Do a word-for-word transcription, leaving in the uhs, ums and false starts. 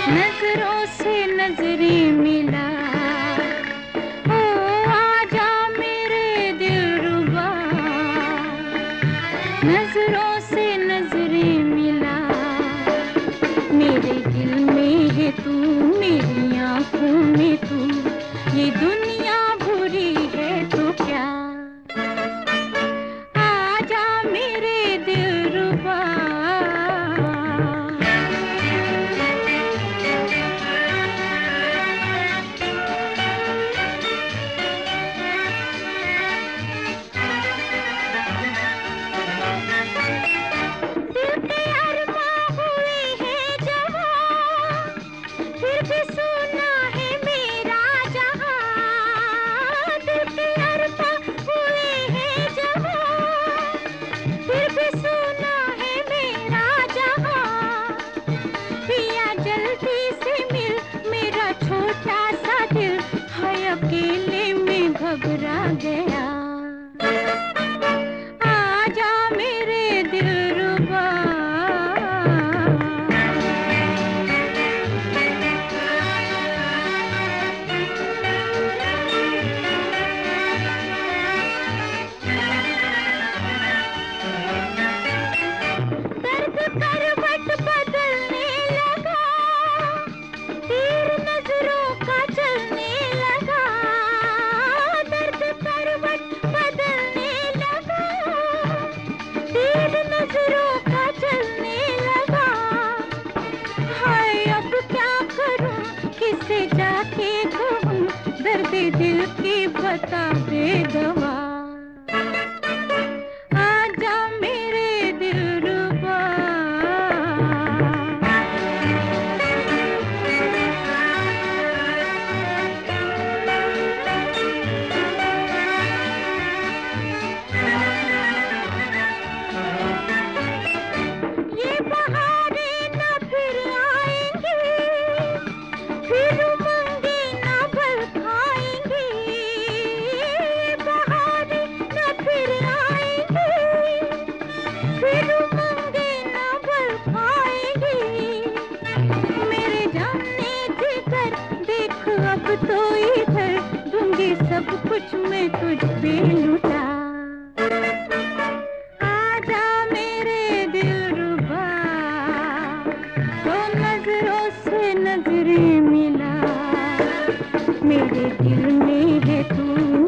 नजरों से नजरें मिला, ओ आजा मेरे दिलरुबा। नजरों से नजरें मिला, मेरे दिल में है तू, मेरी आंखों में तू, ये दुनिया बुरी है तो क्या। आजा मेरे दिलरुबा। अकेले में घबरा गया, आजा मेरे दिलरुबा। दर्द करवट बदलने लगा, तीर नजरों का चलने लगा। दर्द करवट बदलने लगा, तीर नजरों का चलने लगा। हाय अब क्या करूं, किसे जाके कहूं, दर्द दिल की बता दे दवा। आजा मेरे दिलरुबा। ये बहारें न फिर आएंगी, फिर उमंगे न बल खाएंगी। ये बहारें न फिर आएंगी, फिर उमंगे न बल खाएंगी। मेरे जाने जिगर देख अब तो इधर, दूंगी सब कुछ मैं तुझ पे लुटा। आजा मेरे दिलरुबा, तो नजरों से नजरें मिला, मेरे दिल में है तू।